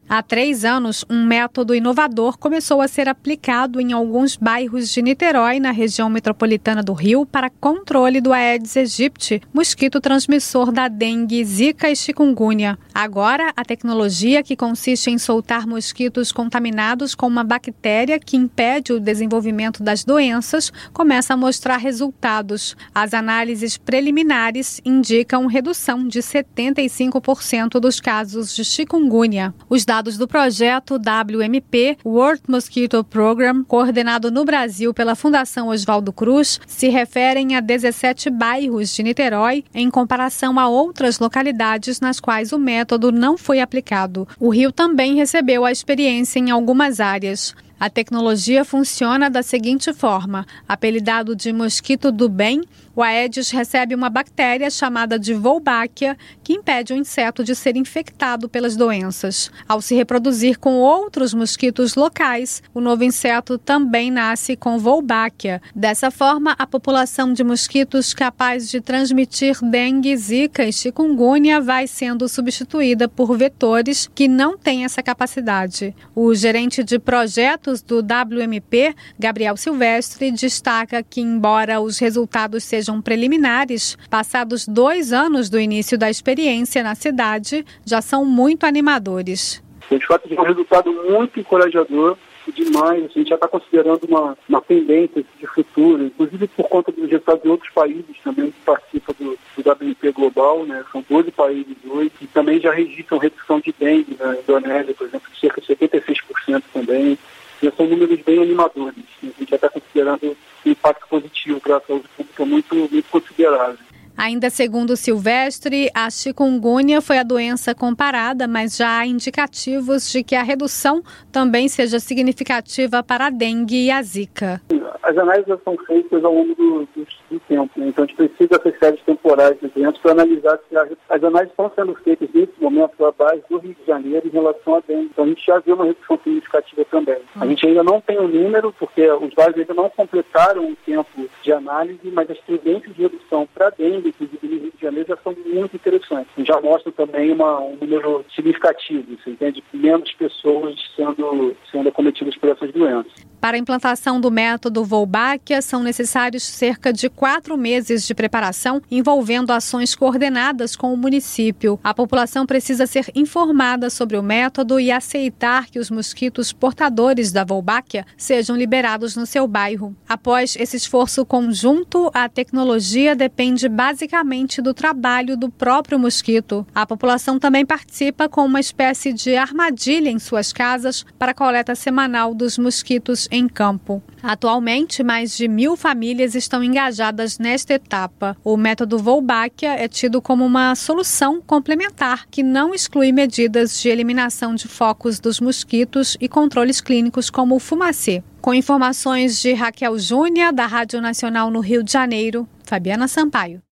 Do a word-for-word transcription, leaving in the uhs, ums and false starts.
Há três anos, um método inovador começou a ser aplicado em alguns bairros de Niterói, na região metropolitana do Rio, para controle do Aedes aegypti, mosquito transmissor da dengue, zika e chikungunya. Agora, a tecnologia, que consiste em soltar mosquitos contaminados com uma bactéria que impede o desenvolvimento das doenças, começa a mostrar resultados. As análises preliminares indicam redução de setenta e cinco por cento dos casos de chikungunya. Os dados Dados do projeto W M P, World Mosquito Program, coordenado no Brasil pela Fundação Oswaldo Cruz, se referem a dezessete bairros de Niterói, em comparação a outras localidades nas quais o método não foi aplicado. O Rio também recebeu a experiência em algumas áreas. A tecnologia funciona da seguinte forma: apelidado de mosquito do bem, o Aedes recebe uma bactéria chamada de Wolbachia, que impede o inseto de ser infectado pelas doenças. Ao se reproduzir com outros mosquitos locais, o novo inseto também nasce com Wolbachia. Dessa forma, a população de mosquitos capaz de transmitir dengue, zika e chikungunya vai sendo substituída por vetores que não têm essa capacidade. O gerente de projetos do W M P, Gabriel Silvestre, destaca que, embora os resultados sejam preliminares, passados dois anos do início da experiência na cidade, já são muito animadores. De fato, é um resultado muito encorajador demais. A gente já está considerando uma, uma tendência de futuro, inclusive por conta dos resultados de outros países também que participam do, do W M P Global, né? São doze países hoje, e também já registram redução de dengue na Indonésia, por exemplo, de cerca de setenta e seis por cento também. Já são números bem animadores. A gente já está considerando um impacto positivo para a saúde pública muito, muito considerável. Ainda segundo Silvestre, a chikungunya foi a doença comparada, mas já há indicativos de que a redução também seja significativa para a dengue e a zika. As análises são feitas ao longo do, do, do tempo, né? Então a gente precisa dessas séries temporais de doenças para analisar se a, as análises estão sendo feitas nesse momento à base do Rio de Janeiro em relação à dengue. Então a gente já vê uma redução significativa também. A gente ainda não tem o um número, porque os dados ainda não completaram o tempo de análise, mas as tendências de redução para a dengue, inclusive no Rio de Janeiro, já são muito interessantes. Já mostram também uma, um número significativo, você entende? Menos pessoas sendo, sendo acometidas por essas doenças. Para a implantação do método Wolbachia, são necessários cerca de quatro meses de preparação, envolvendo ações coordenadas com o município. A população precisa ser informada sobre o método e aceitar que os mosquitos portadores da Wolbachia sejam liberados no seu bairro. Após esse esforço conjunto, a tecnologia depende basicamente do trabalho do próprio mosquito. A população também participa com uma espécie de armadilha em suas casas para a coleta semanal dos mosquitos em campo. Atualmente, mais de mil famílias estão engajadas nesta etapa. O método Wolbachia é tido como uma solução complementar que não exclui medidas de eliminação de focos dos mosquitos e controles clínicos como o fumacê. Com informações de Raquel Júnior, da Rádio Nacional no Rio de Janeiro, Fabiana Sampaio.